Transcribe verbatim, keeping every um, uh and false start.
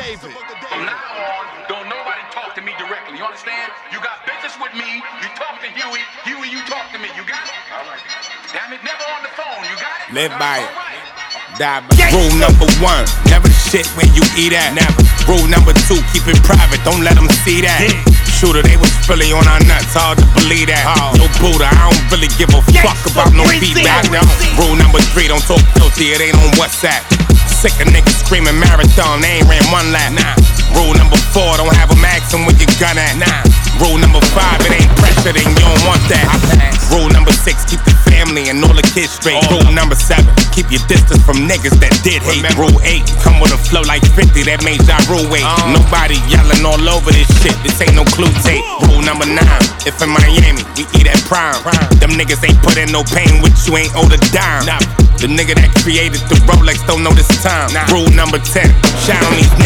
David. From now on, don't nobody talk to me directly. You understand? You got business with me. You talk to Huey. Huey, you talk to me. You got it? All right. Damn it, never on the phone. You got it? Live by it. Right. Die by it. Rule number one, never shit when you eat at. Never. Rule number two, keep it private. Don't let them see that. Yeah. Shooter, they was Philly on our nuts. Hard to believe that. Oh. Yo, Buddha, I don't really give a fuck about no feedback. No. Rule number three, don't talk filthy. It ain't on WhatsApp. Sick of niggas screaming marathon, they ain't ran one lap. Nah. Rule number four, don't have a maxim with your gun at. Nah. Rule number five, it ain't pressure, then you don't want that. Rule number six, keep the family and all the kids straight. Oh. Rule number seven, keep your distance from niggas that did hate. Remember. Rule eight, come with a flow like fifty, that made y'all rule weight. Uh. Nobody yelling all over this shit, this ain't no clue tape. Rule number nine, if in Miami, we eat at prime. prime. Them niggas ain't put in no pain with you, ain't owed a dime. Nah. The nigga that created the Rolex don't know this time. Nah. Rule number ten, shout on these niggas.